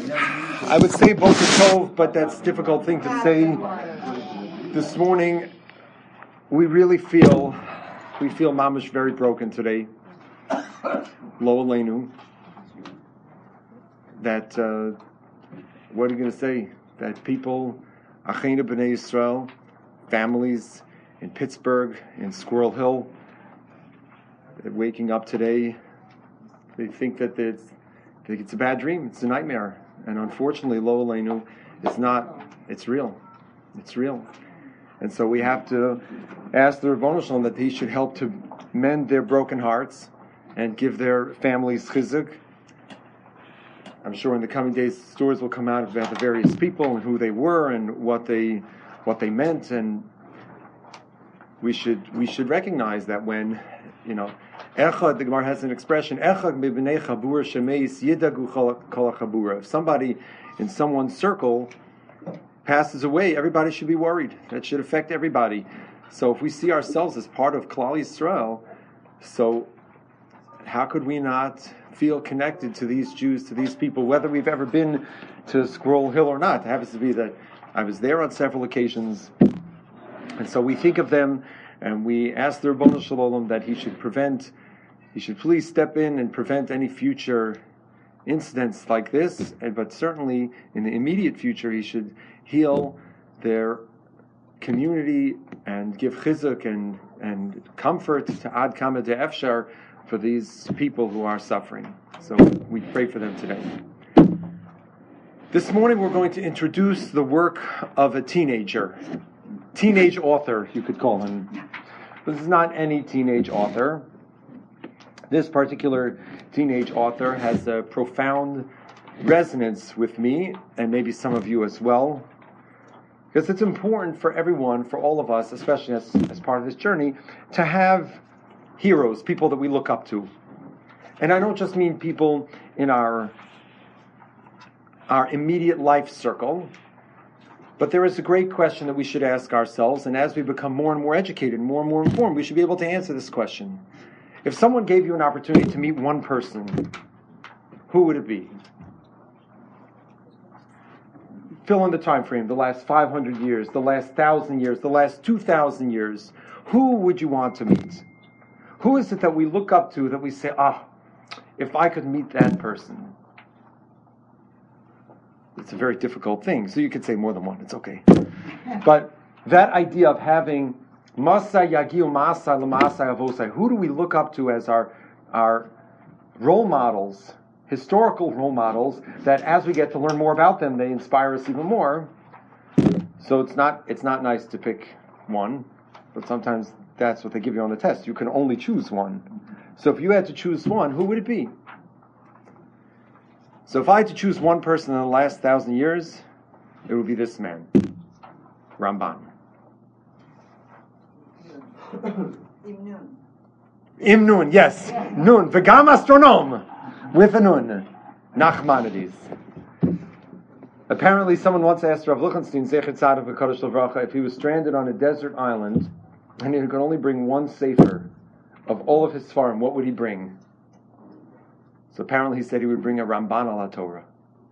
I would say Boker Tov, but that's a difficult thing to say. This morning, we feel Mamish very broken today. Lo Aleinu. That, what are you going to say? That people, Achena B'nai Yisrael, families in Pittsburgh, in Squirrel Hill, waking up today, they think that it's a bad dream, it's a nightmare. And unfortunately, Lo Aleinu, it's real. It's real. And so we have to ask the Ribbono Shel Olam that he should help to mend their broken hearts and give their families chizuk. I'm sure in the coming days, stories will come out about the various people and who they were and what they meant, and we should recognize that when, Echad, the Gemara has an expression, Echad mibnei chabur shemeis yidagu kol chabura. If somebody in someone's circle passes away, everybody should be worried. That should affect everybody. So if we see ourselves as part of Klal Yisrael, so how could we not feel connected to these Jews, to these people, whether we've ever been to Squirrel Hill or not? It happens to be that I was there on several occasions, and so we think of them, and we ask the Ribbono Shel Olam that he should please step in and prevent any future incidents like this, but certainly in the immediate future he should heal their community and give chizuk and comfort to Ad Kama De'efshar for these people who are suffering. So we pray for them today. This morning we're going to introduce the work of a teenage author, you could call him. This is not any teenage author. This particular teenage author has a profound resonance with me, and maybe some of you as well, because it's important for everyone, for all of us, especially as part of this journey, to have heroes, people that we look up to. And I don't just mean people in our immediate life circle, but there is a great question that we should ask ourselves, and as we become more and more educated, more and more informed, we should be able to answer this question. If someone gave you an opportunity to meet one person, who would it be? Fill in the time frame, the last 500 years, the last 1,000 years, the last 2,000 years. Who would you want to meet? Who is it that we look up to, that we say, if I could meet that person? It's a very difficult thing, so you could say more than one, it's okay. But that idea of having Masa Yagiu Masa L'Masa Avosai, who do we look up to as our role models, historical role models, that as we get to learn more about them, they inspire us even more. So it's not nice to pick one, but sometimes that's what they give you on the test. You can only choose one. So if you had to choose one, who would it be? So if I had to choose one person in the last 1,000 years, it would be this man, Ramban. Imnun, yes. Nun. V'gam astronome. With a nun. Nachmanides. Apparently someone once asked Rav Lichtenstein, Zecher Tzaddik V'Kadosh Livracha, if he was stranded on a desert island and he could only bring one sefer of all of his Sfarim, what would he bring? So apparently he said he would bring a Ramban al Torah.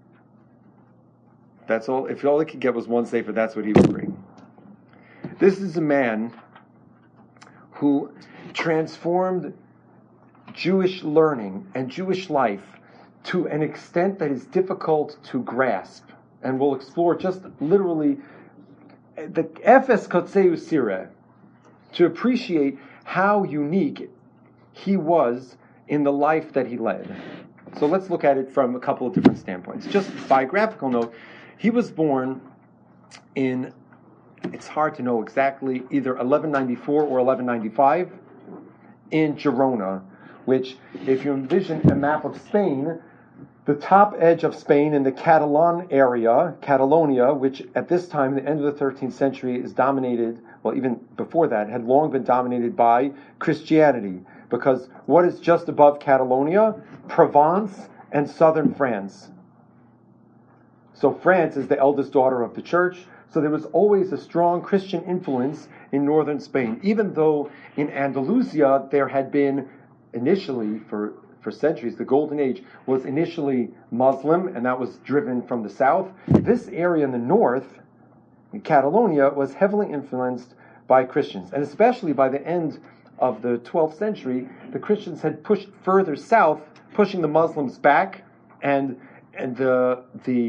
That's all. If all he could get was one sefer, that's what he would bring. This is a man who transformed Jewish learning and Jewish life to an extent that is difficult to grasp. And we'll explore just literally the Efes Kotzeu Sireh, to appreciate how unique he was in the life that he led. So let's look at it from a couple of different standpoints. Just biographical note, he was born in, it's hard to know exactly, either 1194 or 1195 in Girona, which, if you envision a map of Spain, the top edge of Spain in the Catalan area, Catalonia, which at this time, the end of the 13th century, is dominated, well, even before that, had long been dominated by Christianity. Because what is just above Catalonia? Provence and southern France. So France is the eldest daughter of the church, so there was always a strong Christian influence in northern Spain, even though in Andalusia there had been initially for for centuries, the Golden Age, was initially Muslim, and that was driven from the south. This area in the north, in Catalonia, was heavily influenced by Christians, and especially by the end of the 12th century, the Christians had pushed further south, pushing the Muslims back, and the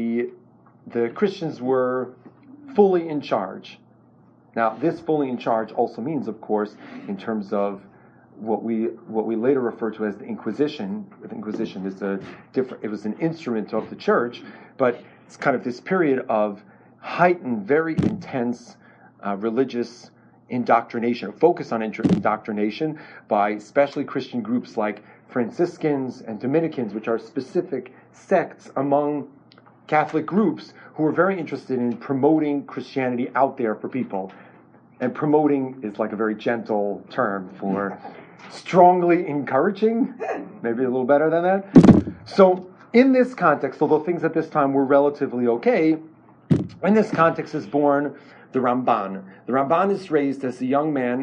Christians were fully in charge. Now, this fully in charge also means, of course, in terms of what we later refer to as the Inquisition. The Inquisition is it was an instrument of the church, but it's kind of this period of heightened, very intense religious indoctrination, focus on indoctrination by especially Christian groups like Franciscans and Dominicans, which are specific sects among Catholic groups who are very interested in promoting Christianity out there for people. And promoting is like a very gentle term for strongly encouraging, maybe a little better than that. So in this context, although things at this time were relatively okay, in this context is born the Ramban. The Ramban is raised as a young man,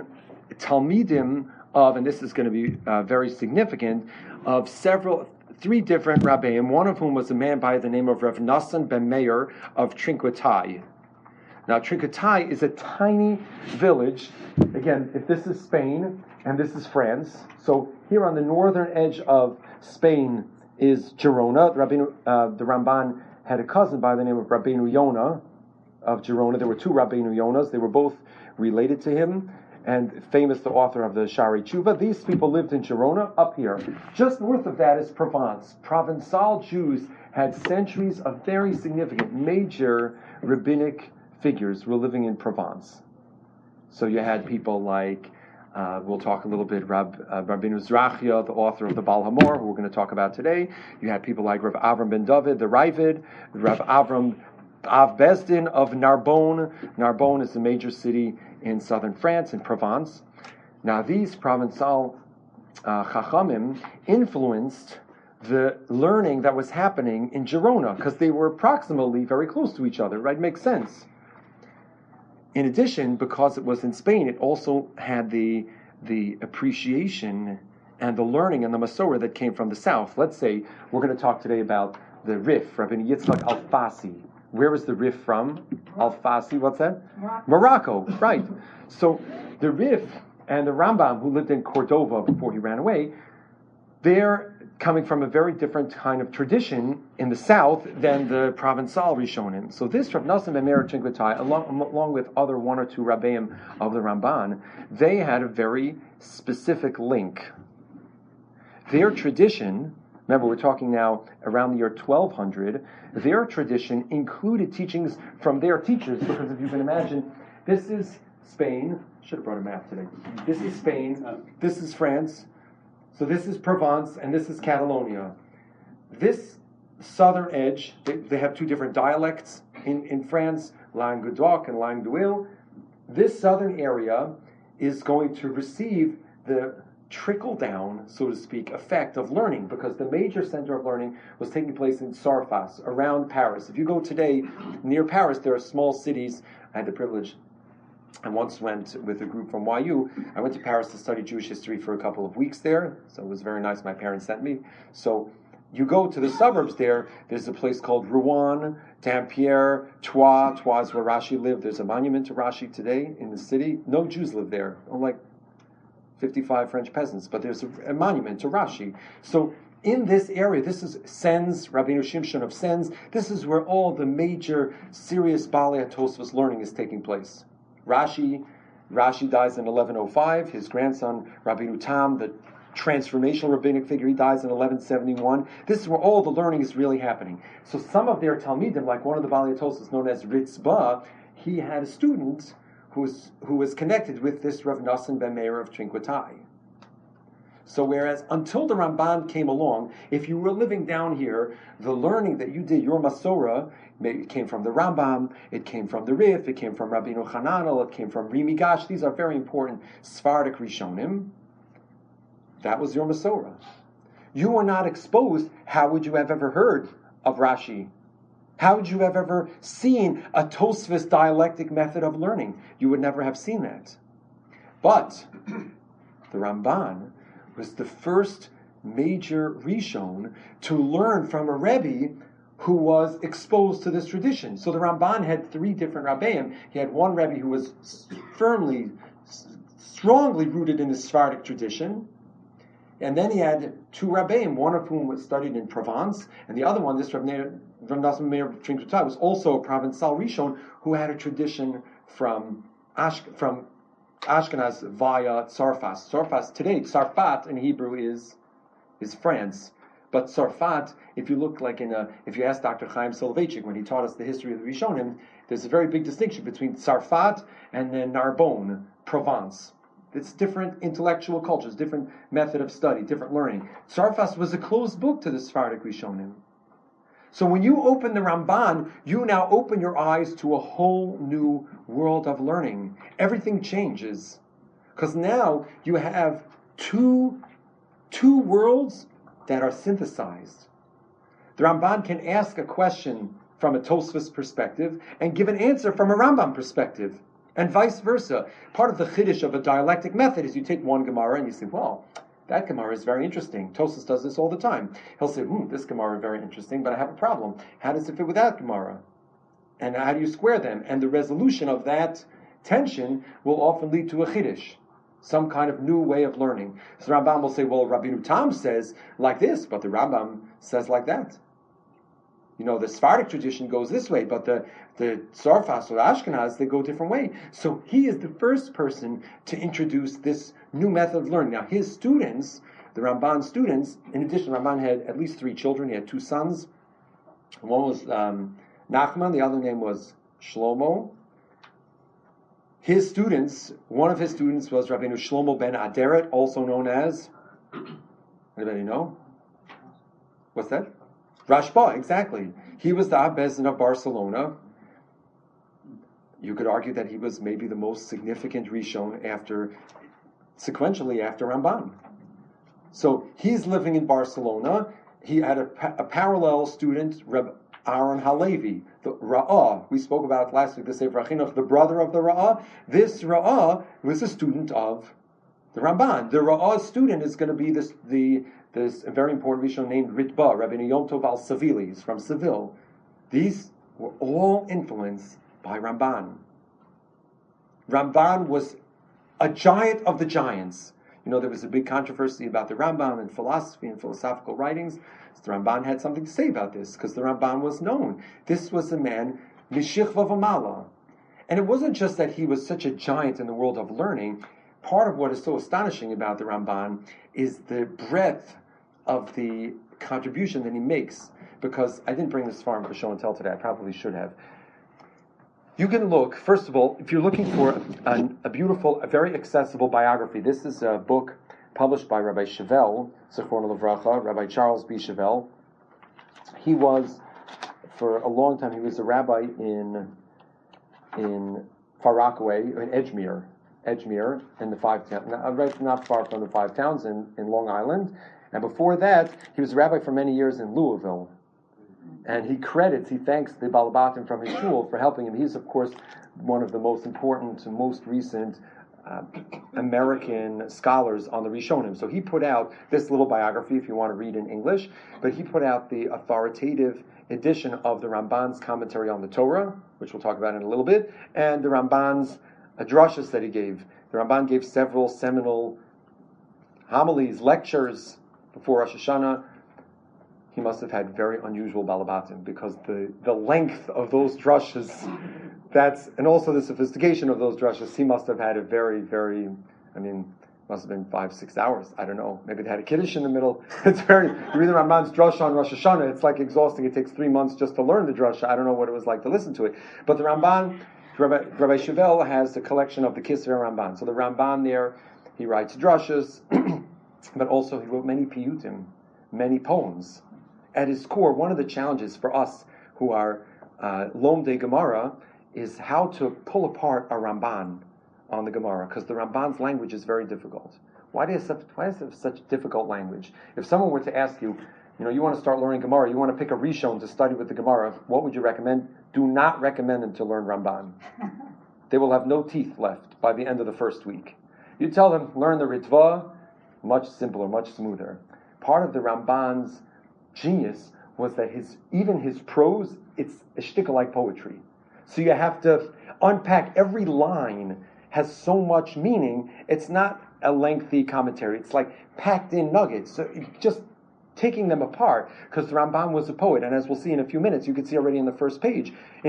Talmidim of, and this is going to be very significant, of three different Rabbeim, one of whom was a man by the name of Rav Nassan ben Meir of Trinquetai. Now, Trinquetai is a tiny village. Again, if this is Spain and this is France, so here on the northern edge of Spain is Girona. The Ramban had a cousin by the name of Rabbeinu Yonah of Girona. There were two Rabbeinu Yonahs. They were both related to him, and famous, the author of the Shari Tshuva. These people lived in Girona, up here. Just north of that is Provence. Provençal Jews had centuries of very significant, major rabbinic figures were living in Provence. So you had people like, we'll talk a little bit, Rabbeinu Zrachia, the author of the Baal Hamor, who we're going to talk about today. You had people like Rav Avram ben David, the Ravid, Rav Avram Av Bezdin of Narbonne. Narbonne is a major city in southern France, in Provence. Now, these Provençal Chachamim influenced the learning that was happening in Girona, because they were approximately very close to each other, right? Makes sense. In addition, because it was in Spain, it also had the appreciation and the learning and the Masorah that came from the south. Let's say we're going to talk today about the Rif, Rabbi Yitzchak Alfasi. Where was the Rif from? Alfasi, what's that? Morocco, right. So the Rif and the Rambam, who lived in Cordova before he ran away, they're coming from a very different kind of tradition in the south than the Provençal Rishonim. So this Rav Nassan ben Meir Trinquetai, along with other one or two Rabbeim of the Ramban, they had a very specific link. Their tradition, remember we're talking now around the year 1200, their tradition included teachings from their teachers, because if you can imagine, this is Spain. Should have brought a map today. This is Spain, this is France, so this is Provence, and this is Catalonia. This southern edge, they have two different dialects in France, Languedoc and Languedoc. This southern area is going to receive the trickle-down, so to speak, effect of learning, because the major center of learning was taking place in Sarfas, around Paris. If you go today near Paris, there are small cities. I had the privilege, I once went with a group from YU. I went to Paris to study Jewish history for a couple of weeks there, so it was very nice. My parents sent me. So you go to the suburbs there, there's a place called Rouen, Dampierre, Troyes. Troyes is where Rashi lived. There's a monument to Rashi today in the city. No Jews live there, unlike 55 French peasants, but there's a monument to Rashi. So in this area, this is Sens, Rabbeinu Shimshon of Sens. This is where all the major serious Balei HaTosfos learning is taking place. Rashi dies in 1105. His grandson, Rabbeinu Tam, the transformational rabbinic figure, he dies in 1171. This is where all the learning is really happening. So some of their Talmidim, like one of the Balei HaTosfos known as Ritzbah, he had a student who was connected with this Rav Nassan ben Meir of Trinquetai. So whereas until the Ramban came along, if you were living down here, the learning that you did, your Masorah, it came from the Rambam, it came from the Rif, it came from Rabbeinu Hananel, it came from Rimi Gash. These are very important Sephardic Rishonim. That was your Masorah. You were not exposed. How would you have ever heard of Rashi? How would you have ever seen a Tosfos dialectic method of learning? You would never have seen that. But the Ramban was the first major Rishon to learn from a Rebbe who was exposed to this tradition. So the Ramban had 3 different Rabbeim. He had one Rebbe who was strongly rooted in the Sephardic tradition, and then he had 2 Rabbeim, one of whom was studied in Provence, and the other one, this Rav Nachman Meir Trinkutai, was also a Provençal Rishon who had a tradition from Ashkenaz via Tzarfas. Tzarfas today, Tzarfat in Hebrew is France. But Tzarfat, if you ask Dr. Chaim Soloveitchik when he taught us the history of the Rishonim, there's a very big distinction between Tzarfat and then Narbonne, Provence. It's different intellectual cultures, different method of study, different learning. Tzarfas was a closed book to the Sephardic Rishonim. So when you open the Ramban, you now open your eyes to a whole new world of learning. Everything changes. Because now you have two worlds that are synthesized. The Ramban can ask a question from a Tosfos perspective and give an answer from a Rambam perspective, and vice versa. Part of the chiddush of a dialectic method is you take one Gemara and you say, well, that Gemara is very interesting. Tosfos does this all the time. He'll say, this Gemara is very interesting, but I have a problem. How does it fit with that Gemara? And how do you square them? And the resolution of that tension will often lead to a chiddush, some kind of new way of learning. So the Rambam will say, well, Rabbeinu Tam says like this, but the Rambam says like that. The Sephardic tradition goes this way, but the Tzarfas or Ashkenaz, they go a different way. So he is the first person to introduce this new method of learning. Now his students, the Ramban students, in addition, Ramban had at least 3 children. He had 2 sons. One was Nachman, the other name was Shlomo. His students, one of his students was Rabbeinu Shlomo ben Aderet, also known as, anybody know? What's that? Rashba, exactly. He was the Abbezin of Barcelona. You could argue that he was maybe the most significant Rishon sequentially after Ramban. So he's living in Barcelona. He had a parallel student, Reb Aaron Halevi, the Ra'ah. We spoke about last week, the Sefer Achinuch, the brother of the Ra'ah. This Ra'ah was a student of the Ramban. The Ra'ah student is going to be this very important Rishon named Ritba, Rabbeinu Yom Tov al-Savili. He's from Seville. These were all influenced by Ramban. Ramban was a giant of the giants. There was a big controversy about the Rambam and philosophy and philosophical writings. The Ramban had something to say about this, because the Ramban was known. This was a man, Mishichva V'mala. And it wasn't just that he was such a giant in the world of learning. Part of what is so astonishing about the Ramban is the breadth of the contribution that he makes. Because I didn't bring this far for show and tell today, I probably should have. You can look, first of all, if you're looking for a beautiful, a very accessible biography, this is a book published by Rabbi Chevelle, Zichrono Livracha, Rabbi Charles B. Chevelle. He was, for a long time, he was a rabbi in Far Rockaway, in Edgemere, in the 5 towns, right not far from the 5 towns in Long Island. And before that, he was a rabbi for many years in Louisville. And he thanks the Balabatim from his shul for helping him. He's, of course, one of the most important and most recent American scholars on the Rishonim. So he put out this little biography, if you want to read in English, but he put out the authoritative edition of the Ramban's commentary on the Torah, which we'll talk about in a little bit, and the Ramban's drashas that he gave. The Ramban gave several seminal homilies, lectures before Rosh Hashanah. He must have had very unusual balabatim, because the length of those drashas, and also the sophistication of those drashas, he must have had a very, very, must have been 5-6 hours. I don't know. Maybe they had a kiddush in the middle. You read the Ramban's drasha on Rosh Hashanah, it's like exhausting. It takes 3 months just to learn the drasha. I don't know what it was like to listen to it. But the Ramban, Rabbi Chevelle has a collection of the Kisvei Ramban. So the Ramban there, he writes drashas, but also he wrote many piyutim, many poems. At his core, one of the challenges for us who are Lomdei Gemara is how to pull apart a Ramban on the Gemara, because the Ramban's language is very difficult. Why does it have such difficult language? If someone were to ask you, you want to start learning Gemara, you want to pick a Rishon to study with the Gemara, what would you recommend? Do not recommend them to learn Ramban. They will have no teeth left by the end of the first week. You tell them, learn the Ritva, much simpler, much smoother. part of the Ramban's genius was that even his prose, it's a shtickle like poetry. So you have to unpack every line, has so much meaning. It's not a lengthy commentary. It's like packed in nuggets. So just taking them apart, because the Ramban was a poet, and as we'll see in a few minutes, you can see already in the first page, in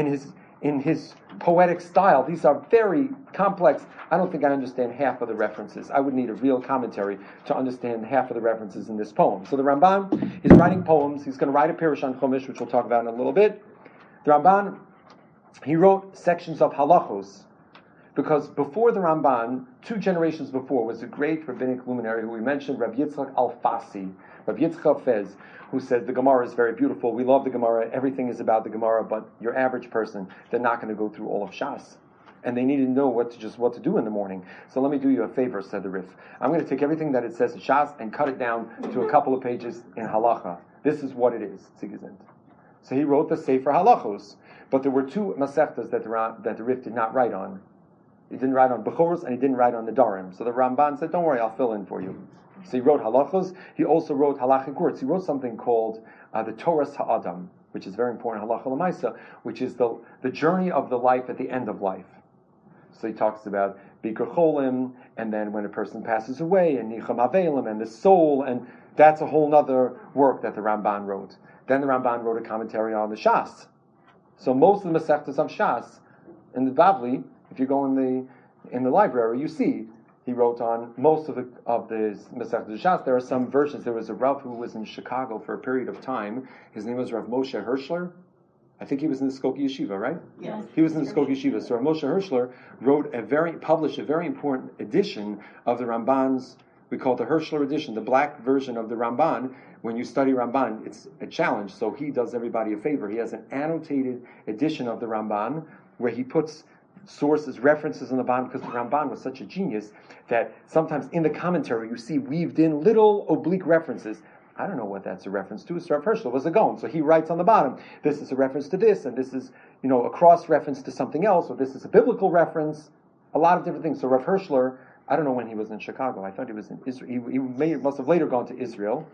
his poetic style, these are very complex. I don't think I understand half of the references. I would need a real commentary to understand half of the references in this poem. So the Ramban is writing poems. He's going to write a Pirush on Chumash, which we'll talk about in a little bit. The Ramban, he wrote sections of halachos, because before the Ramban, 2 generations before, was a great rabbinic luminary who we mentioned, Rabbi Yitzchak Alfasi, Rabbi Yitzchak Fez, who said the Gemara is very beautiful. We love the Gemara. Everything is about the Gemara, but your average person, they're not going to go through all of Shas. And they need to know what to do in the morning. So let me do you a favor, said the Rif. I'm going to take everything that it says in Shas and cut it down to a couple of pages in Halacha. This is what it is, Tzigizint. So he wrote the Sefer Halachos. But there were 2 Masechtas that the Rif did not write on. He didn't write on Bechoros and he didn't write on the Darim. So the Ramban said, don't worry, I'll fill in for you. So he wrote halachos. He also wrote halachic words. He wrote something called the Torah Ha'adam, which is very important, halacha l'maisa, which is the journey of the life at the end of life. So he talks about Bikur Cholim, and then when a person passes away, and Nicham Avelim, and the soul, and that's a whole other work that the Ramban wrote. Then the Ramban wrote a commentary on the Shas. So most of the Masechtas of Shas, in the Bavli, if you go in the library, you see he wrote on most of the Masechtas Shas. There are some versions. There was a Rav who was in Chicago for a period of time. His name was Rav Moshe Hirschler. I think he was in the Skokie Yeshiva, right? Yes. He was in the Skokie Yeshiva. So Rav Moshe Hirschler published a very important edition of the Ramban's. We call it the Hirschler edition, the black version of the Ramban. When you study Ramban, it's a challenge. So he does everybody a favor. He has an annotated edition of the Ramban where he puts sources, references on the bottom, because the Ramban was such a genius that sometimes in the commentary you see weaved in little oblique references. I don't know what that's a reference to. So Rav Hirschler was a Gaon, so he writes on the bottom, this is a reference to this, and this is, a cross-reference to something else, or this is a biblical reference, a lot of different things. So Rav Hirschler, I don't know when he was in Chicago. I thought he was in Israel. He must have later gone to Israel.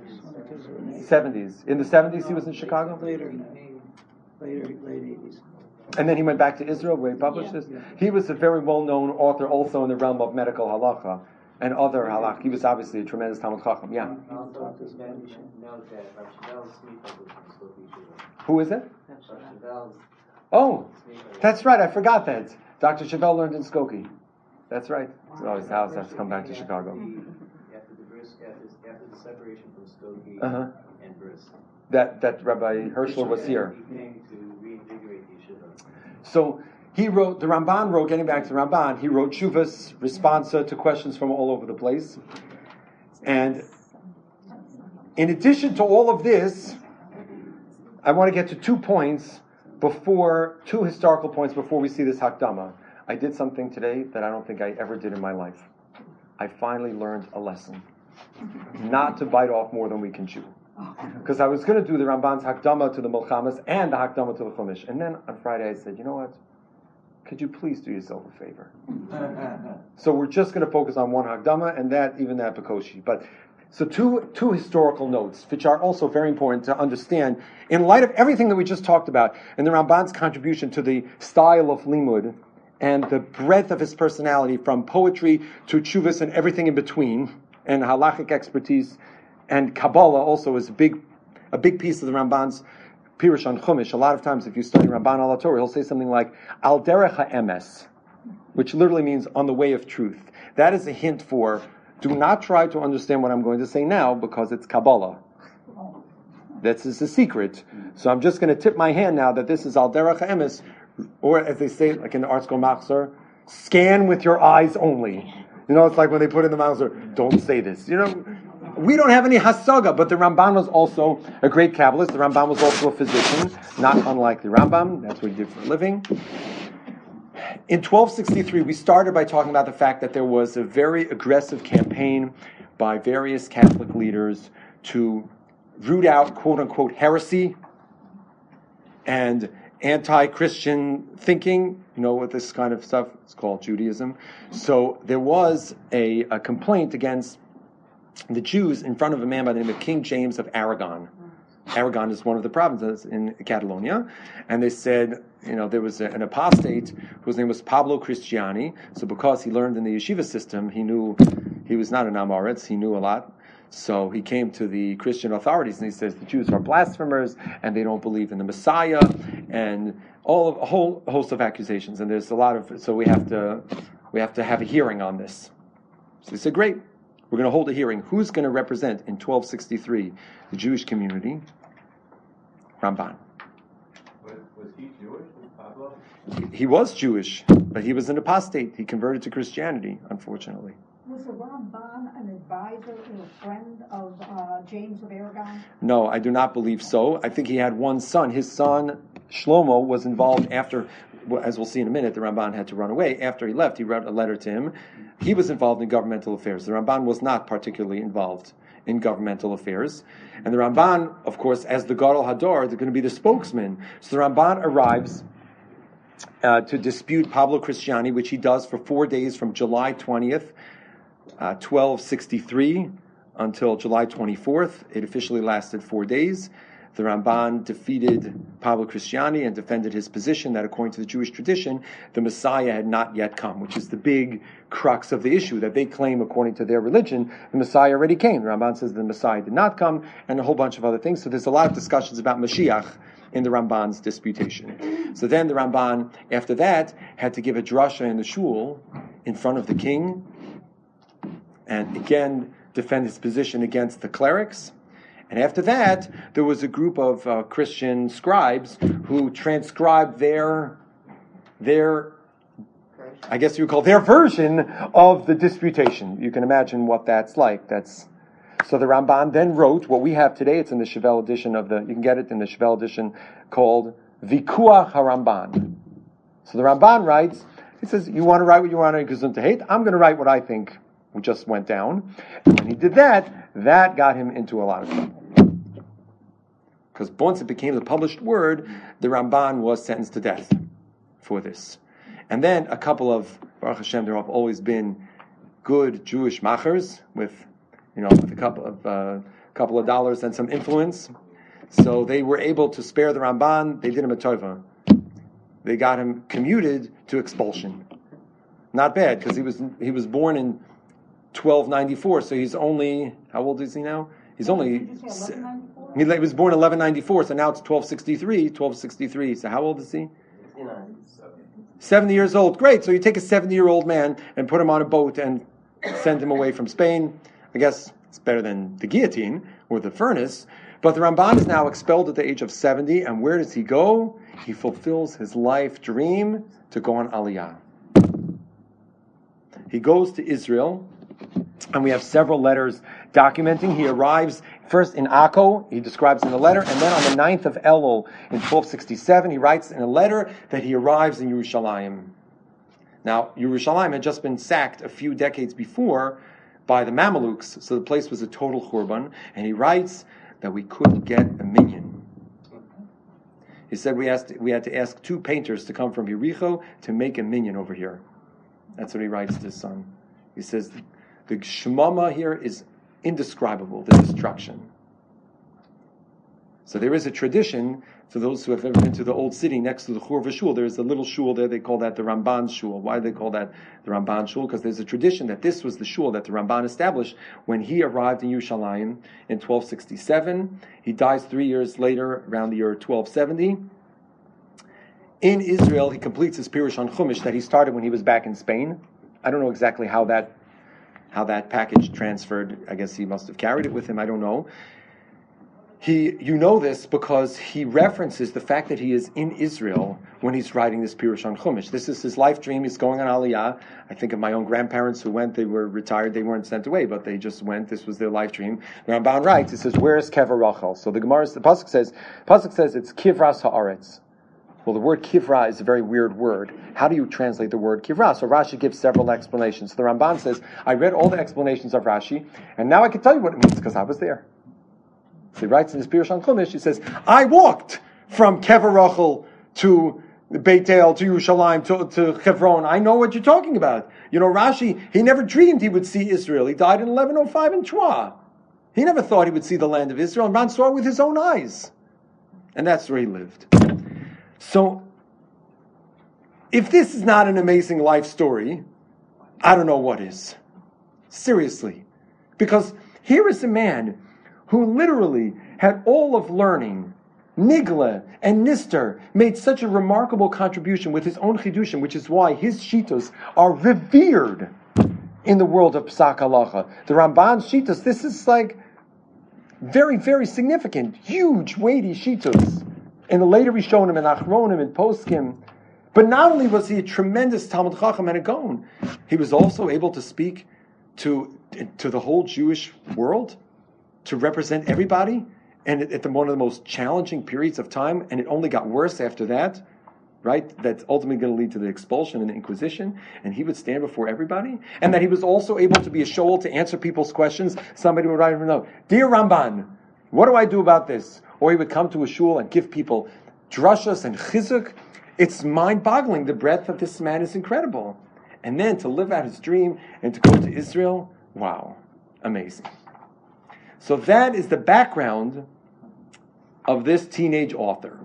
70s. In the 70s he was in Chicago? Later, late 80s. And then he went back to Israel where he published this. Yeah. He was a very well-known author also in the realm of medical halacha and other halach. He was obviously a tremendous Talmud Chacham. Yeah. Who is it? Oh, that's right. I forgot that. Dr. Chevelle learned in Skokie. That's right. So his house has to come back to Chicago. After the separation from Skokie and Bris. That Rabbi Hirschler was here. He came to reinvigorate the yeshiva. So the Ramban wrote, getting back to the Ramban, he wrote Shuvas, responsa to questions from all over the place. And in addition to all of this, I want to get to 2 points two historical points before we see this Hakdama. I did something today that I don't think I ever did in my life. I finally learned a lesson. Not to bite off more than we can chew. Because I was going to do the Ramban's Hakdama to the Milchamas and the Hakdama to the Chumash. And then on Friday I said, you know what? Could you please do yourself a favor? So we're just going to focus on one Hakdama, and even that Bekoshi. So two historical notes, which are also very important to understand in light of everything that we just talked about, and the Ramban's contribution to the style of Limud, and the breadth of his personality from poetry to Chuvas and everything in between, and halachic expertise, and Kabbalah also is a big piece of the Ramban's Pirush on Chumash. A lot of times if you study Ramban al Torah, he'll say something like, Al derech ha'emes, which literally means on the way of truth. That is a hint for, do not try to understand what I'm going to say now, because it's Kabbalah. That's a secret. So I'm just going to tip my hand now that this is Al derech ha'emes, or as they say, like in the Art School Machzor, scan with your eyes only. It's like when they put in the Machzor, don't say this. We don't have any hasaga, but the Ramban was also a great Kabbalist. The Ramban was also a physician, not unlike the Rambam. That's what he did for a living. In 1263, we started by talking about the fact that there was a very aggressive campaign by various Catholic leaders to root out, quote-unquote, heresy and anti-Christian thinking. What this kind of stuff, it's called Judaism. So there was a complaint against the Jews in front of a man by the name of King James of Aragon. Aragon is one of the provinces in Catalonia, and they said, there was an apostate whose name was Pablo Cristiani. So because he learned in the yeshiva system, he was not an Amoritz, he knew a lot. So he came to the Christian authorities and he says the Jews are blasphemers and they don't believe in the Messiah, and a whole host of accusations. And there's a lot of, so we have to have a hearing on this. So they said, great, we're going to hold a hearing. Who's going to represent in 1263 the Jewish community? Ramban. Was he Jewish, Pablo? He was Jewish, but he was an apostate. He converted to Christianity, unfortunately. Was the Ramban an advisor or a friend of James of Aragon? No, I do not believe so. I think he had one son. His son, Shlomo, was involved after, as we'll see in a minute, the Ramban had to run away. After he left, he wrote a letter to him. He was involved in governmental affairs. The Ramban was not particularly involved in governmental affairs. And the Ramban, of course, as the Gadol Hador, they're going to be the spokesman. So the Ramban arrives to dispute Pablo Cristiani, which he does for 4 days from July 20th, 1263 until July 24th. It officially lasted 4 days. The Ramban defeated Pablo Cristiani and defended his position that according to the Jewish tradition, the Messiah had not yet come, which is the big crux of the issue, that they claim according to their religion, the Messiah already came. The Ramban says the Messiah did not come, and a whole bunch of other things. So there's a lot of discussions about Mashiach in the Ramban's disputation. So then the Ramban, after that, had to give a drasha in the shul in front of the king, and again defend his position against the clerics. And after that, there was a group of Christian scribes who transcribed their, I guess you would call their version of the disputation. You can imagine what that's like. So the Ramban then wrote what we have today. It's in the Chevel edition you can get it in the Chevel edition called Vikuach HaRamban. So the Ramban writes, he says, you want to write what you want to Gesundheit hate? I'm going to write what I think just went down. And when he did that, that got him into a lot of trouble. Because once it became the published word, the Ramban was sentenced to death for this. And then a couple of, Baruch Hashem, there have always been good Jewish machers with a couple of dollars and some influence. So they were able to spare the Ramban. They did him a tova. They got him commuted to expulsion. Not bad, because he was born in 1294, so he's only, how old is he now? He's only, he was born in 1194, so now it's 1263, so how old is he? 70 years old. Great, so you take a 70-year-old man and put him on a boat and send him away from Spain. I guess it's better than the guillotine or the furnace, but the Ramban is now expelled at the age of 70, and where does he go? He fulfills his life dream to go on Aliyah. He goes to Israel, and we have several letters documenting. He arrives first in Akko, he describes in a letter, and then on the 9th of Elul in 1267, he writes in a letter that he arrives in Yerushalayim. Now, Yerushalayim had just been sacked a few decades before by the Mamelukes, so the place was a total churban, and he writes that we couldn't get a minyan. He said we had to ask 2 painters to come from Yericho to make a minyan over here. That's what he writes to his son. He says, the shmama here is indescribable, the destruction. So there is a tradition, for those who have ever been to the old city next to the Churva Shul, there is a little shul there, they call that the Ramban Shul. Why do they call that the Ramban Shul? Because there's a tradition that this was the shul that the Ramban established when he arrived in Yerushalayim in 1267. He dies 3 years later, around the year 1270. In Israel, he completes his Pirush on Chumash that he started when he was back in Spain. I don't know exactly how that package transferred. I guess he must have carried it with him. I don't know. You know this because he references the fact that he is in Israel when he's writing this Pirush on Chumash. This is his life dream. He's going on Aliyah. I think of my own grandparents who went. They were retired. They weren't sent away, but they just went. This was their life dream. The Ramban writes, it says, where is Kever Rachel? So the Pasuk says it's Kivras Haaretz. Well, the word kivra is a very weird word. How do you translate the word kivra? So Rashi gives several explanations. The Ramban says, I read all the explanations of Rashi, and now I can tell you what it means because I was there. So he writes in his Pirush on Chumash, he says, I walked from Kever Rachel to Beit El, to Yerushalayim, to Hebron. I know what you're talking about. You know, Rashi, he never dreamed he would see Israel. He died in 1105 in Troy. He never thought he would see the land of Israel. And Ran saw it with his own eyes. And that's where he lived. So, if this is not an amazing life story, I don't know what is. Seriously. Because here is a man who literally had all of learning. Nigle and Nister made such a remarkable contribution with his own chidushim, which is why his shitos are revered in the world of Psak Halacha. The Ramban's shitos, this is like very, very significant, huge, weighty shitos. In the later Rishonim and Achronim and Poskim. But not only was he a tremendous Talmud Chacham and a Gaon, he was also able to speak to the whole Jewish world, to represent everybody. And at one of the most challenging periods of time, and it only got worse after that, right? That's ultimately going to lead to the expulsion and the Inquisition, and he would stand before everybody, and that he was also able to be a shoal to answer people's questions. Somebody would write him a note, "Dear Ramban, what do I do about this?" Or he would come to a shul and give people drushas and chizuk. It's mind-boggling. The breadth of this man is incredible. And then to live out his dream and to go to Israel, wow, amazing. So that is the background of this teenage author,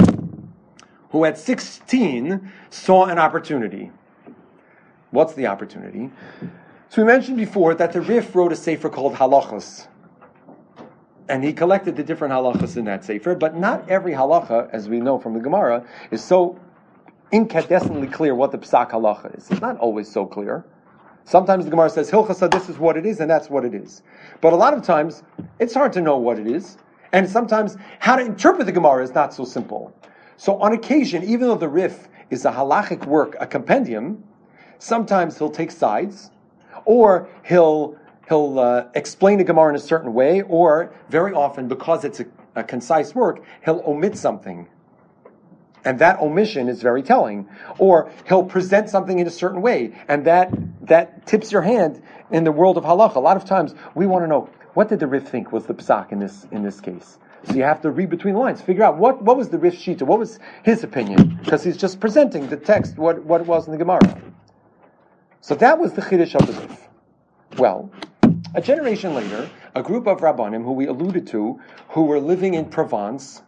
who at 16 saw an opportunity. What's the opportunity? So we mentioned before that the Rif wrote a sefer called Halachos, and he collected the different halachas in that sefer, but not every halacha, as we know from the Gemara, is so incandescently clear what the Psak halacha is. It's not always so clear. Sometimes the Gemara says, Hilchasa, this is what it is, and that's what it is. But a lot of times, it's hard to know what it is. And sometimes, how to interpret the Gemara is not so simple. So on occasion, even though the Rif is a halachic work, a compendium, sometimes he'll take sides, or he'll explain the Gemara in a certain way, or very often, because it's a concise work, he'll omit something. And that omission is very telling. Or he'll present something in a certain way, and that tips your hand in the world of halacha. A lot of times, we want to know, what did the Rif think was the psak in this case? So you have to read between the lines, figure out what was the Rif Shita, what was his opinion, because he's just presenting the text, what it was in the Gemara. So that was the Chiddush of the Rif. Well, a generation later, a group of Rabbanim, who we alluded to, who were living in Provence,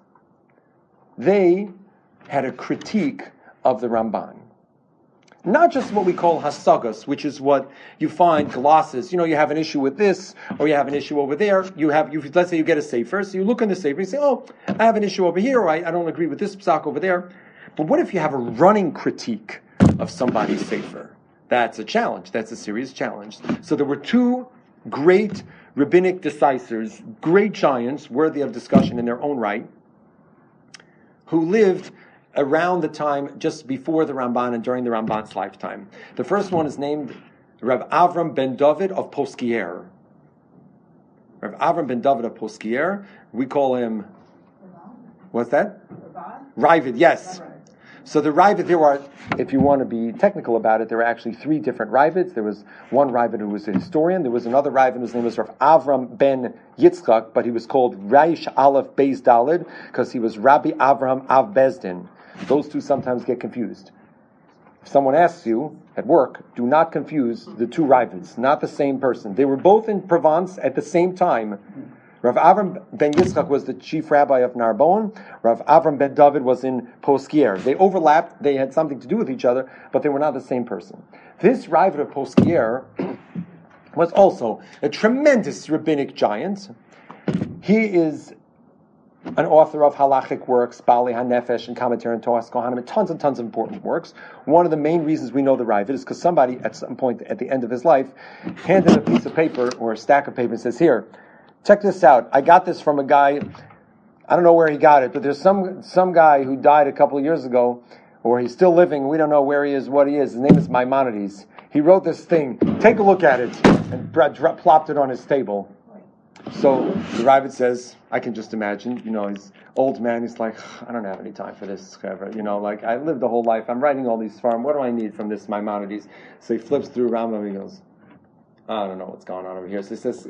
they had a critique of the Ramban. Not just what we call hasagas, which is what you find glosses. You know, you have an issue with this, or you have an issue over there. Let's say you get a sefer, so you look in the sefer and you say, oh, I have an issue over here, or I don't agree with this psak over there. But what if you have a running critique of somebody's sefer? That's a challenge. That's a serious challenge. So there were two great rabbinic decisors, great giants, worthy of discussion in their own right, who lived around the time just before the Ramban and during the Ramban's lifetime. The first one is named Rav Avram ben David of Poskier. Rav Avram ben David of Poskier, we call him, what's that? Ravid, yes. So the Ravid, there were, if you want to be technical about it, there were actually three different Ravids. There was one Ravid who was a historian. There was another Ravid whose name was Rav Avram ben Yitzchak, but he was called Raish Aleph Beis Dalid because he was Rabbi Avram Av Bezdin. Those two sometimes get confused. If someone asks you at work, do not confuse the two Ravids, not the same person. They were both in Provence at the same time. Rav Avram ben Yitzchak was the chief rabbi of Narbonne. Rav Avram ben David was in Poskier. They overlapped, they had something to do with each other, but they were not the same person. This Ravid of Poskier was also a tremendous rabbinic giant. He is an author of halachic works, Bali HaNefesh and commentary on Toras Kohanim, and tons of important works. One of the main reasons we know the Ravid is because somebody at some point at the end of his life handed him a piece of paper or a stack of paper and says, here, check this out. I got this from a guy, I don't know where he got it, but there's some guy who died a couple of years ago, or he's still living, we don't know where he is, what he is. His name is Maimonides. He wrote this thing, take a look at it, and plopped it on his table. So the Ravid says, I can just imagine, he's old man, he's like, I don't have any time for this, I lived the whole life, I'm writing all these farm, what do I need from this Maimonides? So he flips through Rambam and he goes, I don't know what's going on over here. So he says,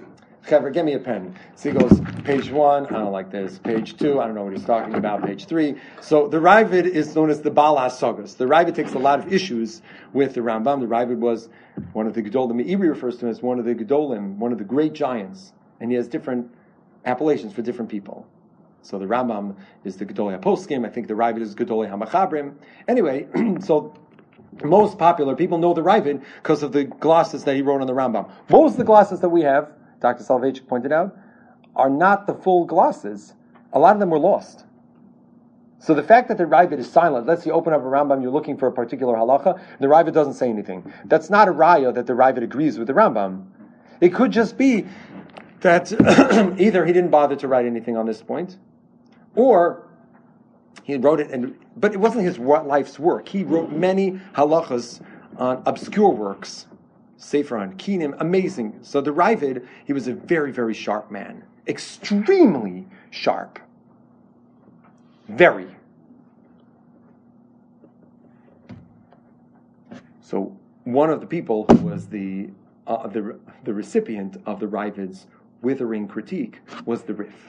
Chaver, give me a pen. So he goes, page 1, I don't like this. Page 2, I don't know what he's talking about. Page 3. So the Ravid is known as the Baal HaSagas. The Ravid takes a lot of issues with the Rambam. The Ravid was one of the Gedolim. Meiri refers to him as one of the Gedolim, one of the great giants. And he has different appellations for different people. So the Rambam is the Gedolei HaPoskim. I think the Ravid is Gedolei HaMachabrim. Anyway, so most popular people know the Ravid because of the glosses that he wrote on the Rambam. Most of the glosses that we have, Dr. Soloveitchik pointed out, are not the full glosses. A lot of them were lost. So the fact that the Ravid is silent, let's say you open up a Rambam, you're looking for a particular halacha, the Ravid doesn't say anything. That's not a raya that the Ravid agrees with the Rambam. It could just be that either he didn't bother to write anything on this point, or he wrote it, but it wasn't his life's work. He wrote many halachas on obscure works. Sefer on Kinim, amazing. So the Ravid, he was a very, very sharp man. Extremely sharp. Very. So one of the people who was the recipient of the Ravid's withering critique was the Rif.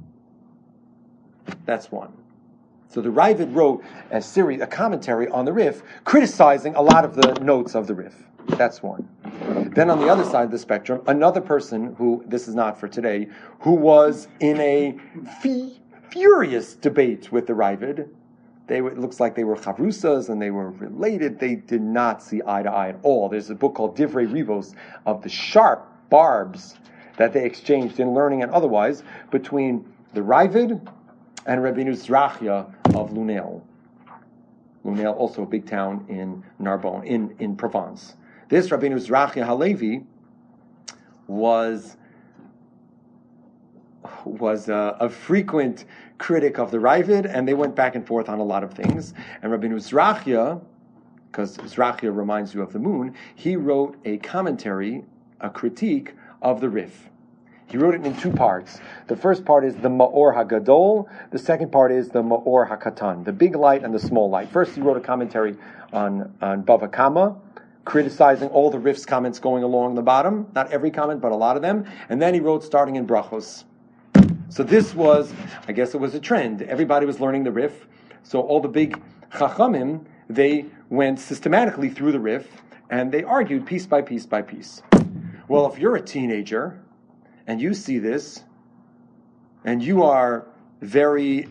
That's one. So the Ravid wrote a commentary on the Rif, criticizing a lot of the notes of the Rif. That's one. Then on the other side of the spectrum, another person who, this is not for today, who was in a furious debate with the Ravid. It looks like they were chavrusas and they were related. They did not see eye to eye at all. There's a book called Divrei Rivos of the sharp barbs that they exchanged in learning and otherwise between the Ravid and Rabbeinu Zrachia of Lunel. Lunel, also a big town in Narbonne, in Provence. This Rabbeinu Zrachia Halevi was a frequent critic of the Ravid, and they went back and forth on a lot of things. And Rabbeinu Zrachia, because Zrachia reminds you of the moon, he wrote a commentary, a critique of the Rif. He wrote it in two parts. The first part is the Ma'or HaGadol. The second part is the Ma'or HaKatan, the big light and the small light. First, he wrote a commentary on Bava Kama, criticizing all the Rif's comments going along the bottom. Not every comment, but a lot of them. And then he wrote starting in Brachos. So this was, I guess it was a trend. Everybody was learning the Rif. So all the big Chachamim, they went systematically through the Rif, and they argued piece by piece by piece. Well, if you're a teenager, and you see this, and you are very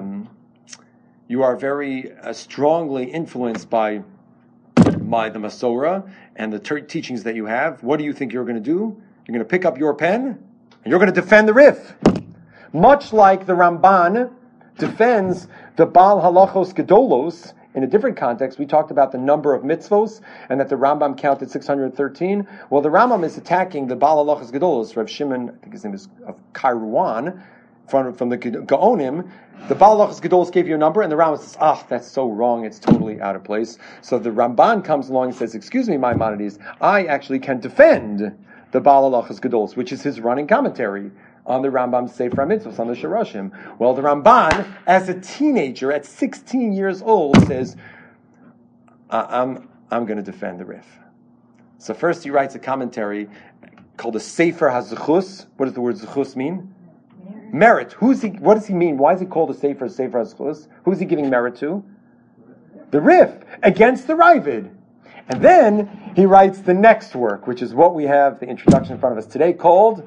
strongly influenced by the Masorah and the teachings that you have, what do you think you're going to do? You're going to pick up your pen, and you're going to defend the Rif. Much like the Ramban defends the Baal Halachos Gedolos. In a different context, we talked about the number of mitzvos and that the Rambam counted 613. Well, the Rambam is attacking the Baal Halachos Gedolos, Rav Shimon, I think his name is of Kairouan, from the Gaonim. The Baal Halachos Gedolos gave you a number, and the Rambam says, that's so wrong, it's totally out of place. So the Ramban comes along and says, excuse me, Maimonides, I actually can defend the Baal Halachos Gedolos, which is his running commentary on the Rambam's Sefer HaMitzvos, on the Shirashim. Well, the Ramban, as a teenager, at 16 years old, says, I'm going to defend the Rif. So first he writes a commentary called the Sefer HaZechus. What does the word Zechus mean? Merit. What does he mean? Why is he called a Sefer HaZechus? Who's he giving merit to? The Rif, against the Ravid. And then he writes the next work, which is what we have, the introduction in front of us today, called...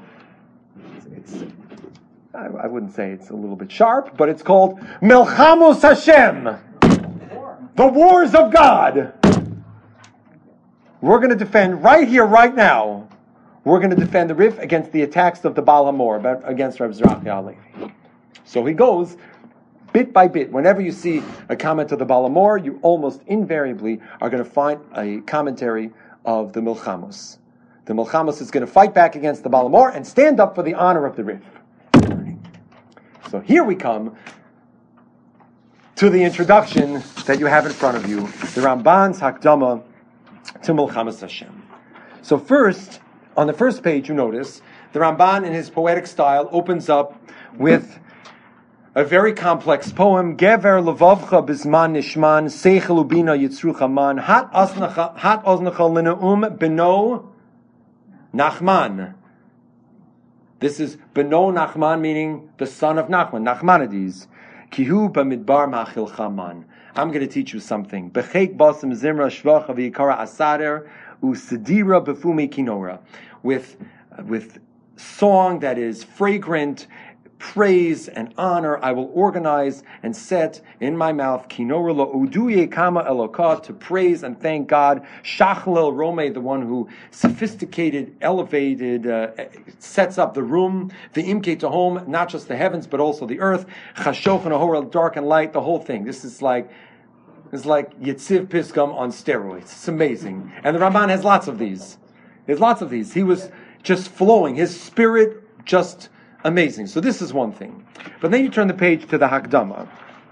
I wouldn't say it's a little bit sharp, but it's called Melchamos Hashem, the wars of God. We're going to defend right here, right now. We're going to defend the Rif against the attacks of the Baal HaMor, against Rav Zrachia Halevi. So he goes bit by bit. Whenever you see a comment of the Baal HaMor, you almost invariably are going to find a commentary of the Melchamos. The Melchamos is going to fight back against the Baal HaMor and stand up for the honor of the Rif. So here we come to the introduction that you have in front of you, the Ramban's Hakdama to Melchamos Hashem. So first, on the first page, you notice, the Ramban in his poetic style opens up with a very complex poem, Gever levavcha bizman nishman, seichel ubina yitzrucha man, hat oznecha lenaum beno Nachman. This is Beno Nachman, meaning the son of Nachman, Nachmanides. Kihu b'midbar ma'achil chaman. I'm going to teach you something. B'cheik basam zimra shvacha v'yikara asader u'sedira b'fumi kinora. With song that is fragrant, praise and honor, I will organize and set in my mouth kinora la'uduye kama elokah, to praise and thank God. Shachlel Rome, the one who sophisticated, elevated, sets up the room. The imke to home, not just the heavens but also the earth. Chashoch and ahora, dark and light, the whole thing. This is like Yitziv Pisgam on steroids. It's amazing. And the Ramban has lots of these. There's lots of these. He was just flowing. His spirit just amazing. So this is one thing. But then you turn the page to the Hakdama.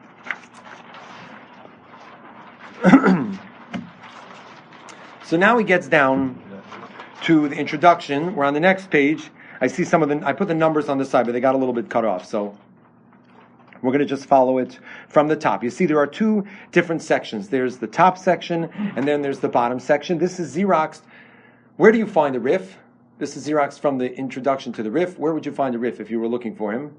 So now he gets down to the introduction. We're on the next page. I see I put the numbers on the side, but they got a little bit cut off. So we're going to just follow it from the top. You see there are two different sections. There's the top section, and then there's the bottom section. This is Xeroxed. Where do you find the Rif? This is Xerox from the introduction to the Rif. Where would you find the Rif if you were looking for him?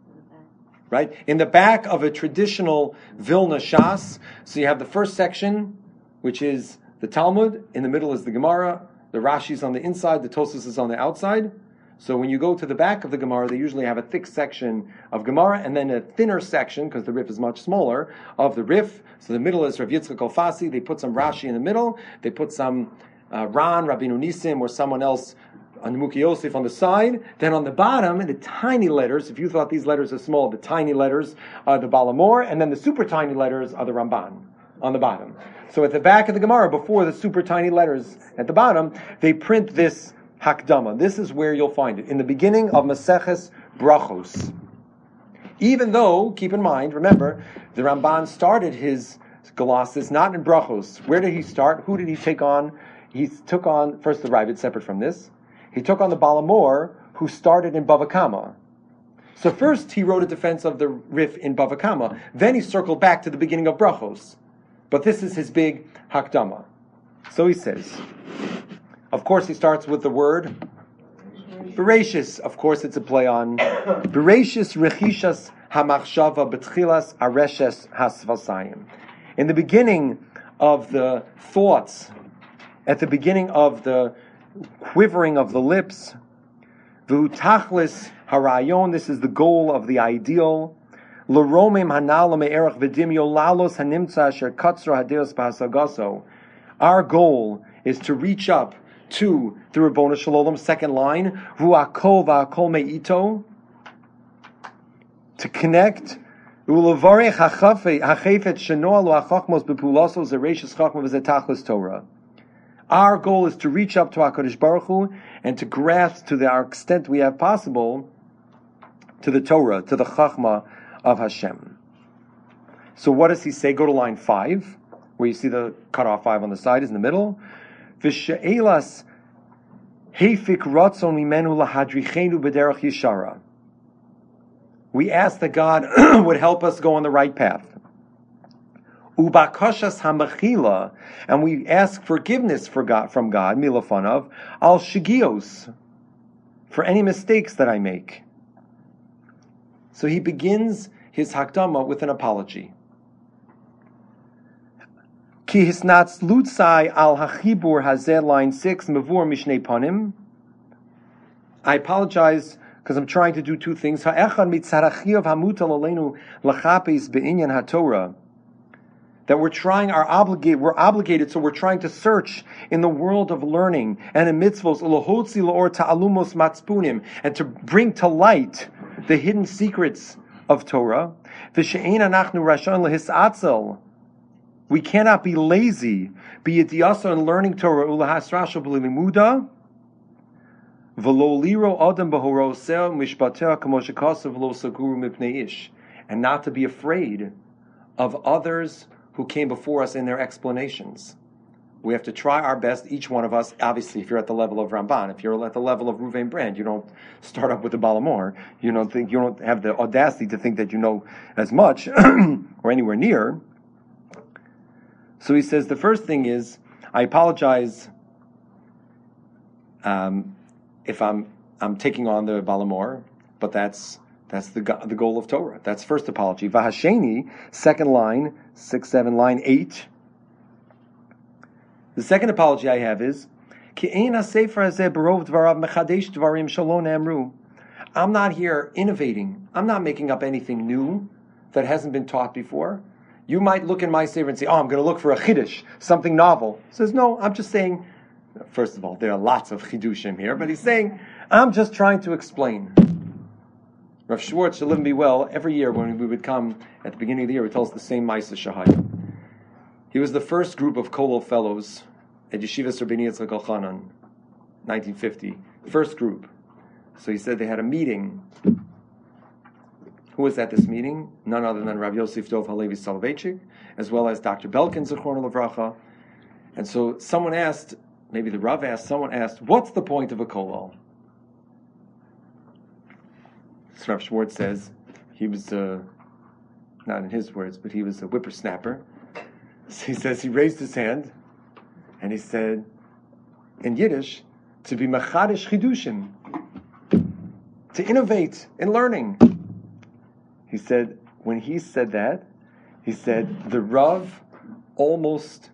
Right? In the back of a traditional Vilna Shas. So you have the first section, which is the Talmud. In the middle is the Gemara. The Rashi's on the inside. The Tosfos is on the outside. So when you go to the back of the Gemara, they usually have a thick section of Gemara and then a thinner section, because the Rif is much smaller, of the Rif. So the middle is Rav Yitzchak Alfasi. They put some Rashi in the middle. They put some Ran, Rabbeinu Nisim, or someone else on Muki Yosef on the side. Then on the bottom, in the tiny letters, if you thought these letters are small, the tiny letters are the Balamor, and then the super tiny letters are the Ramban on the bottom. So at the back of the Gemara, before the super tiny letters at the bottom, they print this Hakdama. This is where you'll find it, in the beginning of Maseches Brachos. Even though, keep in mind, remember, the Ramban started his Galossus not in Brachos. Where did he start? Who did he take on? He took on, first the Ravid, separate from this. He took on the Balamor, who started in Bava Kama. So first he wrote a defense of the Rif in Bava Kama. Then he circled back to the beginning of Brachos. But this is his big Hakdama. So he says, of course he starts with the word Bereshis. Of course it's a play on Bereshis Rechishas Hamachshava Betchilas Areshes Hasvasayim. In the beginning of the thoughts, at the beginning of the quivering of the lips, V'utachlis harayon, this is the goal of the ideal. L'romim hanal me'erach v'dimyo lalos hanimtza asher katzro hadeos b'hasagaso. Our goal is to reach up to the Rabbona Shalom, second line, V'u'akol v'akol me'ito, to connect, U'levarech hachefet shenoa lo hachachmos b'pulaso zereishis chachma v'zetachlis Torah. Our goal is to reach up to HaKadosh Baruch Hu and to grasp to our extent we have possible to the Torah, to the Chachma of Hashem. So what does he say? Go to line 5, where you see the cutoff 5 on the side is in the middle. V'she'elas hefik ratzon mimenu lahadrichenu b'derech yishara. We ask that God would help us go on the right path. Ubakashas hamachila, and we ask forgiveness from God, milafanav, al shigios, for any mistakes that I make. So he begins his Hakdama with an apology. Ki hisnatz lutzai al hachibur hazeh, line 6, mavur mishnei panim. I apologize because I'm trying to do two things. Ha'echad mitzarachiyav hamutal aleinu lachapes be'inyan haTorah. That we're obligated, so we're trying to search in the world of learning and in mitzvos, lohotzi laor ta'alumos matzpunim, and to bring to light the hidden secrets of Torah. V'she'ein anachnu rashan lehisatzel. We cannot be lazy, be yidiyasa in learning Torah, ulahasrasha b'limuda, v'lo liro adam b'horoseh mishpateh kamo shekasav lo saguru mipnei ish, and not to be afraid of others who came before us in their explanations. We have to try our best, each one of us. Obviously, if you're at the level of Ramban, if you're at the level of Ruvain Brand, you don't start up with the Balamor. You don't have the audacity to think that you know as much or anywhere near. So he says the first thing is, I apologize if I'm I'm taking on the Balamor, but that's the goal of Torah. That's first apology. Vahasheni, second line, 6, 7, line 8. The second apology I have is, I'm not here innovating. I'm not making up anything new that hasn't been taught before. You might look in my sefer and say, I'm going to look for a chiddush, something novel. He says, no, I'm just saying, first of all, there are lots of chidushim here, but he's saying, I'm just trying to explain. Rav Schwartz, shall live and be well, every year when we would come at the beginning of the year, he tells us the same Maisa Shahai. He was the first group of Kollel fellows at Yeshivas Rabbeinu Yitzchak Elchanan, 1950. First group. So he said they had a meeting. Who was at this meeting? None other than Rav Yosef Dov Halevi Soloveitchik, as well as Dr. Belkin Zichron Levracha. And so someone asked, maybe the Rav asked, someone asked, what's the point of a kollel? So Rav Schwartz says, he was, not in his words, but he was a whippersnapper. So he says he raised his hand, and he said, in Yiddish, to be machadish chidushim, to innovate in learning. He said, when he said that, he said, the Rav almost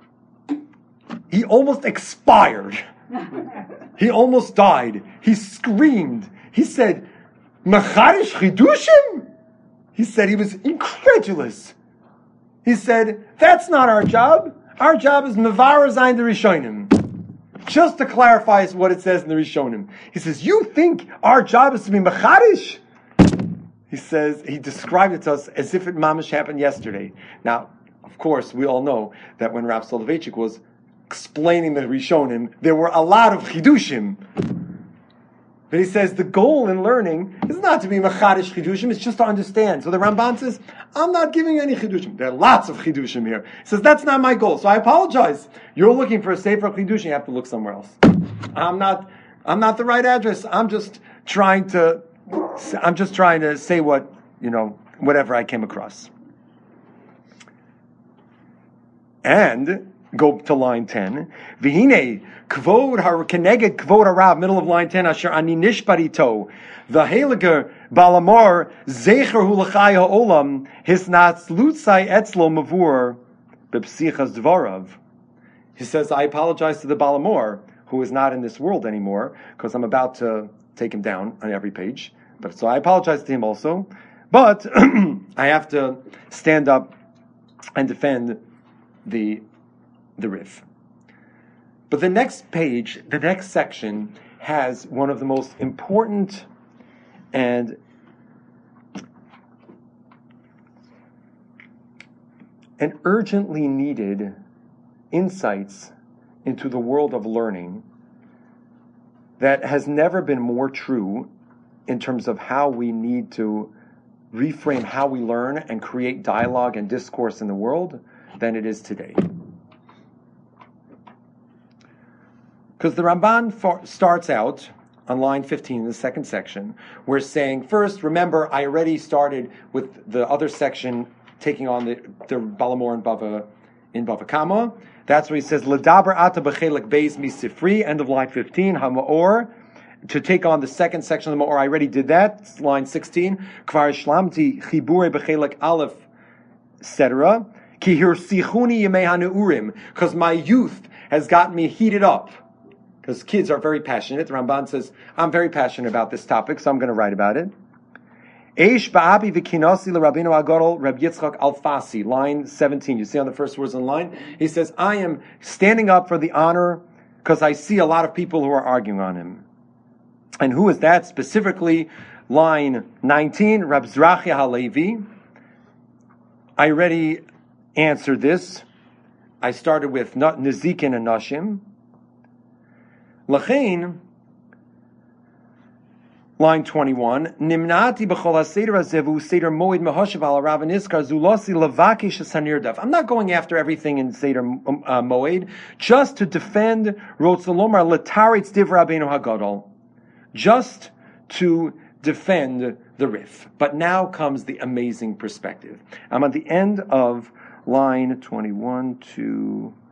expired. He almost died. He screamed. He said, Macharish Chidushim? He said he was incredulous. He said, that's not our job. Our job is Mevara Zayin the Rishonim. Just to clarify what it says in the Rishonim. He says, you think our job is to be Macharish? He says, he described it to us as if it mamish happened yesterday. Now, of course, we all know that when Rav Soloveitchik was explaining the Rishonim, there were a lot of chidushim. But he says the goal in learning is not to be machadish chidushim, it's just to understand. So the Ramban says, I'm not giving you any chidushim. There are lots of chidushim here. He says, that's not my goal. So I apologize. You're looking for a sefer chidushim, you have to look somewhere else. I'm not the right address. I'm just trying to say whatever I came across. And go to line 10. V'hine kvod keneged kvod harav, middle of line 10. Asher ani nishbarito v'heliger balamor zecher hu l'chai ha'olam hisnatz lutzai etzlo mavur b'psichas dvarav. He says, I apologize to the balamor who is not in this world anymore because I'm about to take him down on every page. But so I apologize to him also. But I have to stand up and defend the Rif. But the next page, the next section, has one of the most important and urgently needed insights into the world of learning that has never been more true in terms of how we need to reframe how we learn and create dialogue and discourse in the world than it is today. Because the Ramban starts out on line 15 in the second section, we're saying, first, remember, I already started with the other section taking on the Balamor in Bava Kama. That's where he says, L'daber ata b'chelik beis misifri, end of line 15, ha'ma'or, to take on the second section of the Ma'or. I already did that, it's line 16, kvar shlamti chibure b'chelik aleph, etc. Ki hirsichuni yemei ha'neurim, because my youth has gotten me heated up. Because kids are very passionate. The Ramban says, I'm very passionate about this topic, so I'm going to write about it. Eish ba'abi v'kinasi l'Rabbeinu Agadol Reb Yitzchak Alfasi, line 17. You see on the first words in the line? He says, I am standing up for the honor because I see a lot of people who are arguing on him. And who is that? Specifically, line 19, Reb Zrachia Halevi. I already answered this. I started with Nezikin and Nashim. Lachain, line 21, Nimnati b'chol ha-seder hazeh v'hu seder moed mehoshev al Rav Nizkar zulosi levakish es-hanirdav. I'm not going after everything in seder moed, just to defend Rotzalomar letaritz div Rabbeinu Hagadol, just to defend the Rif. But now comes the amazing perspective. I'm at the end of line 21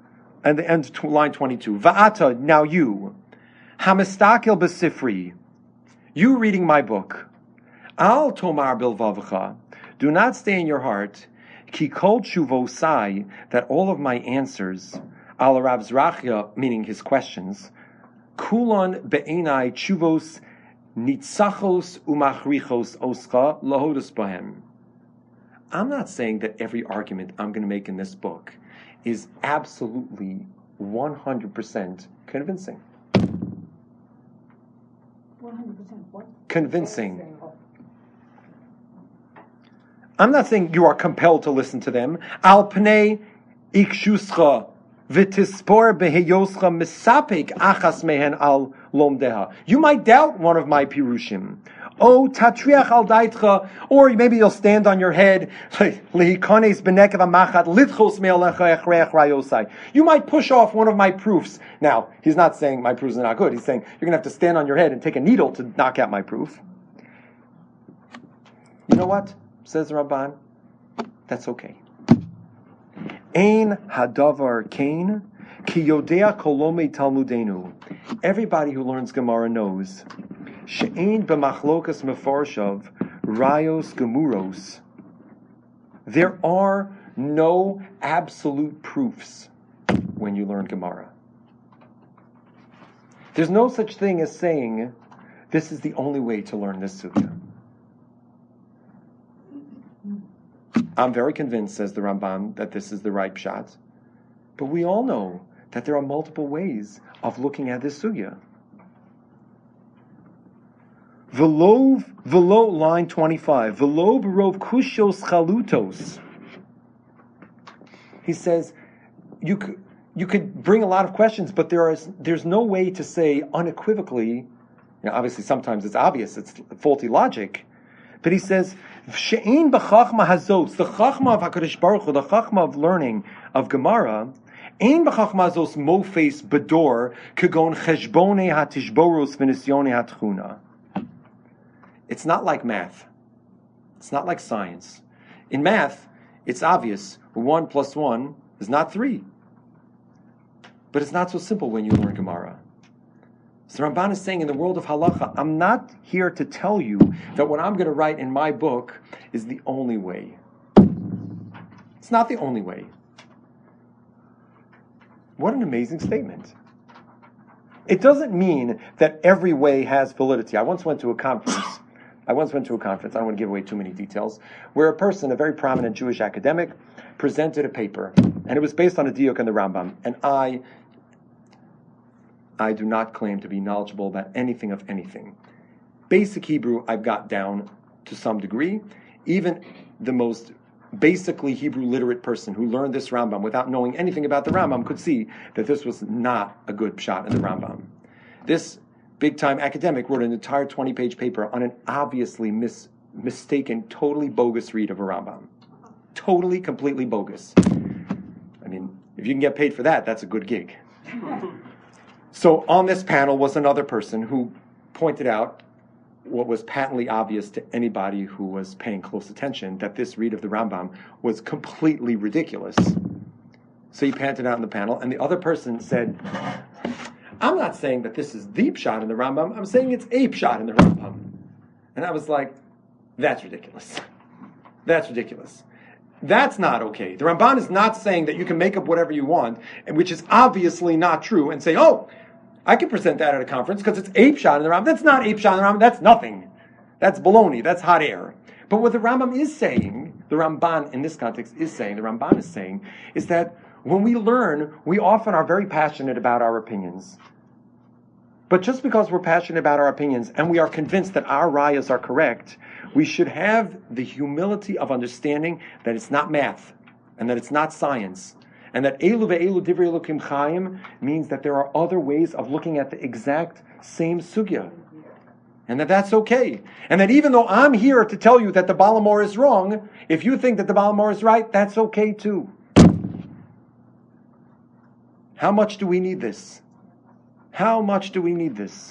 line 22. Va'ata, now you. Hamistakel b'sifri, You reading my book. Al tomar bilvavcha. Do not stay in your heart. Ki kol tshuvosai, that all of my answers, al Rav Zrachia, meaning his questions, kulon be'enai tshuvos nitzachos umachrichos oscha lahodus bahem. I'm not saying that every argument I'm going to make in this book is absolutely 100% convincing. 100% what? Convincing. I'm not saying you are compelled to listen to them. Al pnei ikshuscha v'tispor beheyoscha misapek achas mehen al lomdeha. You might doubt one of my pirushim. Oh, tatriach al daitcha, or maybe you'll stand on your head. Lehikones benekev amachat litchos me'alecha echreach rayosai. You might push off one of my proofs. Now, he's not saying my proofs are not good. He's saying you're going to have to stand on your head and take a needle to knock out my proof. You know what? Says Ramban, that's okay. Ein hadavar kain ki yodea kolome talmudenu. Everybody who learns Gemara knows she'ein b'machlokas mefarshav rayos gemuros. There are no absolute proofs when you learn Gemara. There's no such thing as saying this is the only way to learn this sugya. I'm very convinced, says the Ramban, that this is the right pshat. But we all know that there are multiple ways of looking at this sugya. Velo, line 25. Velo berov kushos chalutos. He says, you could bring a lot of questions, but there's no way to say unequivocally, obviously sometimes it's obvious, it's faulty logic, but he says, She'ein b'chachma hazos, the chachma of HaKadosh Baruch Hu, the chachma of learning of Gemara, ein b'chachma hazos mofes bedor kegon cheshbonei hatishboros v'nisyonei hatchuna. It's not like math. It's not like science. In math, it's obvious. 1 plus 1 is not 3. But it's not so simple when you learn Gemara. So Ramban is saying in the world of halacha, I'm not here to tell you that what I'm going to write in my book is the only way. It's not the only way. What an amazing statement. It doesn't mean that every way has validity. I once went to a conference, I don't want to give away too many details, where a person, a very prominent Jewish academic, presented a paper, and it was based on a diuk in the Rambam, and I do not claim to be knowledgeable about anything of anything. Basic Hebrew I've got down to some degree. Even the most basically Hebrew literate person who learned this Rambam without knowing anything about the Rambam could see that this was not a good shot in the Rambam. This big-time academic wrote an entire 20-page paper on an obviously mistaken, totally bogus read of a Rambam. Totally, completely bogus. I mean, if you can get paid for that, that's a good gig. So on this panel was another person who pointed out what was patently obvious to anybody who was paying close attention, that this read of the Rambam was completely ridiculous. So he panted out in the panel, and the other person said, I'm not saying that this is the pshat in the Rambam, I'm saying it's a pshat in the Rambam. And I was like, that's ridiculous. That's ridiculous. That's not okay. The Ramban is not saying that you can make up whatever you want, which is obviously not true, and say, oh, I can present that at a conference because it's ape shot in the Rambam. That's not ape shot in the Rambam. That's nothing. That's baloney. That's hot air. But what the Rambam is saying, the Ramban in this context is saying, the Ramban is saying, is that when we learn, we often are very passionate about our opinions. But just because we're passionate about our opinions and we are convinced that our rayas are correct, we should have the humility of understanding that it's not math and that it's not science. And that Elu ve'elu divrei Elokim Chaim means that there are other ways of looking at the exact same sugya. And that's okay. And that even though I'm here to tell you that the Baal HaMaor is wrong, if you think that the Baal HaMaor is right, that's okay too. How much do we need this? How much do we need this?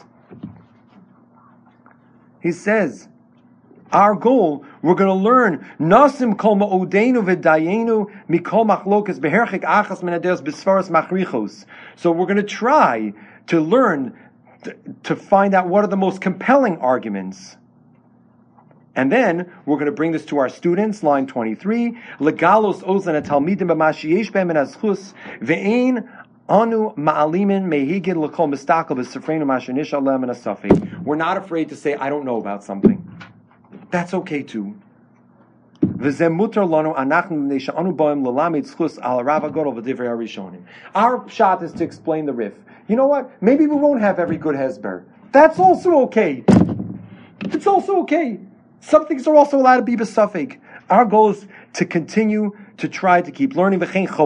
He says, our goal, we're going to learn Nasim kol ma'odenu v'dayenu mikol machlokas beherchik achas menadeos b'sfaras machrichos. So we're going to try to learn to find out what are the most compelling arguments. And then we're going to bring this to our students, line 23. Legalos ozan talmidim b'mashiyesh b'hem min azchus ve'ein anu ma'alimin mehigid l'kol mistakel b'sefreinu masher nishal lehem min asafek. We're not afraid to say, I don't know about something. That's okay too. Our shot is to explain the Rif. You know what? Maybe we won't have every good hesber. That's also okay. It's also okay. Some things are also allowed to be besafek. Our goal is to continue to try to keep learning. We're going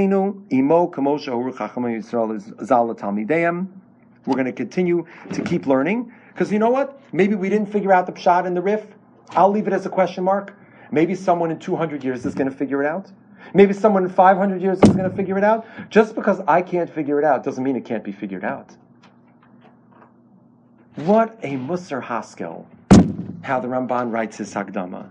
to continue to keep learning. Because you know what? Maybe we didn't figure out the pshat in the Rif. I'll leave it as a question mark. Maybe someone in 200 years is going to figure it out. Maybe someone in 500 years is going to figure it out. Just because I can't figure it out doesn't mean it can't be figured out. What a Musar Haskel, how the Ramban writes his Hakdama.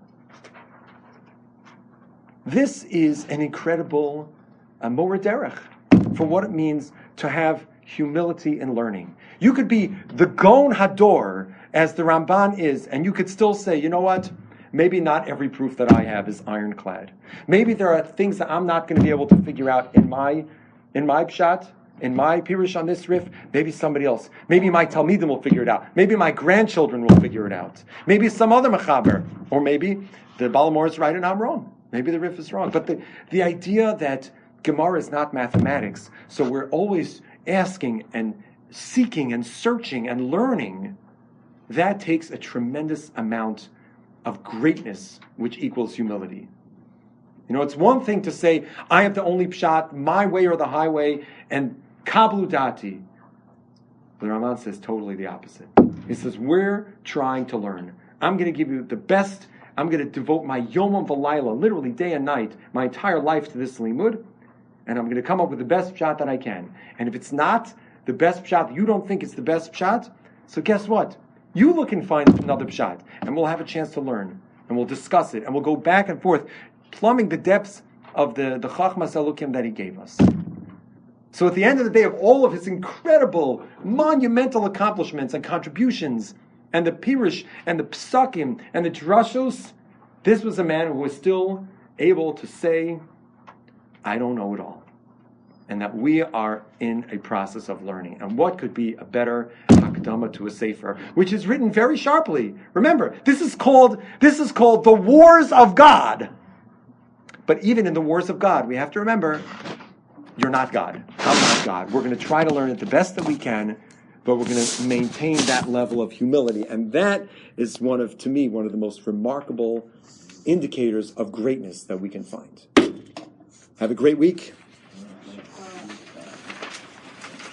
This is an incredible Moreh Derech for what it means to have humility in learning. You could be the Gon Hador, as the Ramban is, and you could still say, you know what? Maybe not every proof that I have is ironclad. Maybe there are things that I'm not going to be able to figure out in my pshat, in my pirush on this Rif. Maybe somebody else. Maybe my Talmidim will figure it out. Maybe my grandchildren will figure it out. Maybe some other mechaber. Or maybe the Balamor is right and I'm wrong. Maybe the Rif is wrong. But the idea that Gemara is not mathematics, so we're always asking and seeking and searching and learning, that takes a tremendous amount of greatness, which equals humility. You know, it's one thing to say, I have the only pshat, my way or the highway, and kablu dati. The Raman says totally the opposite. He says, we're trying to learn. I'm going to give you the best. I'm going to devote my yomam v'layla, literally day and night, my entire life to this limud, and I'm going to come up with the best pshat that I can. And if it's not the best pshat, you don't think it's the best pshat, so guess what? You look and find another pshat, and we'll have a chance to learn, and we'll discuss it, and we'll go back and forth, plumbing the depths of the Chachmas Elokim that he gave us. So at the end of the day, of all of his incredible, monumental accomplishments and contributions, and the Pirush, and the Psakim, and the Drashos, this was a man who was still able to say, I don't know it all. And that we are in a process of learning. And what could be a better Hakdama to a Sefer, which is written very sharply. Remember, this is called the Wars of God. But even in the Wars of God, we have to remember, you're not God. I'm not God. We're going to try to learn it the best that we can, but we're going to maintain that level of humility. And that is to me, one of the most remarkable indicators of greatness that we can find. Have a great week.